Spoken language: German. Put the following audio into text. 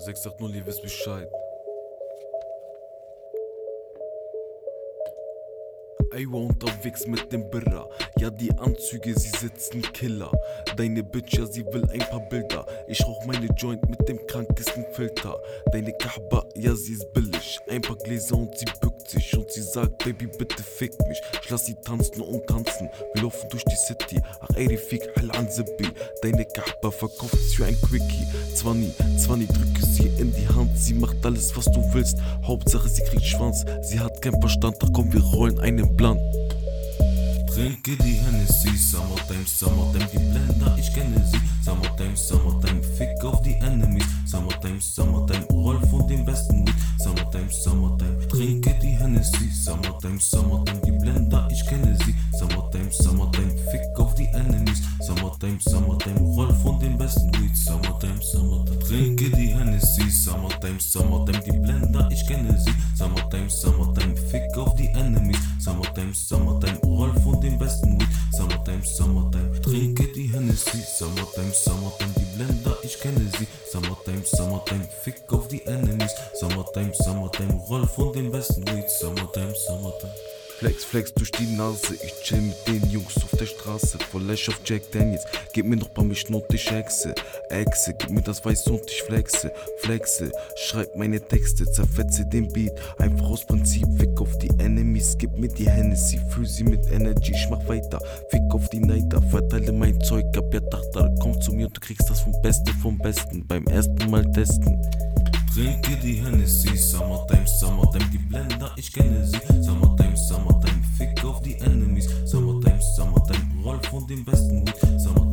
680, ihr wisst Bescheid. Ey, war unterwegs mit dem Birra. Ja, die Anzüge, sie sitzen Killer. Deine Bitch, ja, sie will ein paar Bilder. Ich rauch meine Joint mit dem krankesten Filter. Deine Kahba, ja, sie ist billig. Ein paar Gläser und sie bückt sich. Und sie sagt, Baby, bitte fick mich. Ich lass sie tanzen und tanzen. Wir laufen durch die City. Ach, ey, Rifik, hal an Zibi. Deine Kahba verkauft es für ein Quickie. 20, drücke sie in die Hand. Sie macht alles, was du willst. Hauptsache, sie kriegt Schwanz. Sie hat keinen Verstand, doch komm, wir rollen einen Blunt. Trinke die Hennessy, Summertime, die Blender, ich kenne sie. Summertime, fick auf die Enemies. Summertime, roll von dem besten Weed. Summertime, trinke die Hennessy, Summertime, die Blender, ich kenne sie. Summertime, fick auf die Enemies. Summertime, roll von dem besten Weed. Summertime, trinke die Hennessy, Summertime, die Blender, ich kenne sie. Summertime, fick auf die Enemies. Summertime, roll von dem besten Weed. Summertime, trinke die Hennessy. Summertime, die Blender, ich kenne sie. Summertime, fick auf die Enemies. Summertime, roll von dem besten Weed. Summertime. Flex durch die Nase, ich chill mit den Jungs auf der Straße. Voll Lash auf Jack Daniels, gib mir noch paar Mischn und ich Echse, gib mir das Weiß und ich flexe, schreib meine Texte, zerfetze den Beat, einfach aus Prinzip, fick auf die Enemies, gib mir die Hennessy, füll sie mit Energy, ich mach weiter, fick auf die Neider, verteile mein Zeug, ab ja Dachtar, komm zu mir und du kriegst das vom Besten, beim ersten Mal testen. Trinke die Hennessy, Summertime, die Blender, ich kenne sie. Summertime, fick auf die Enemies. Summertime, roll von dem besten Weed.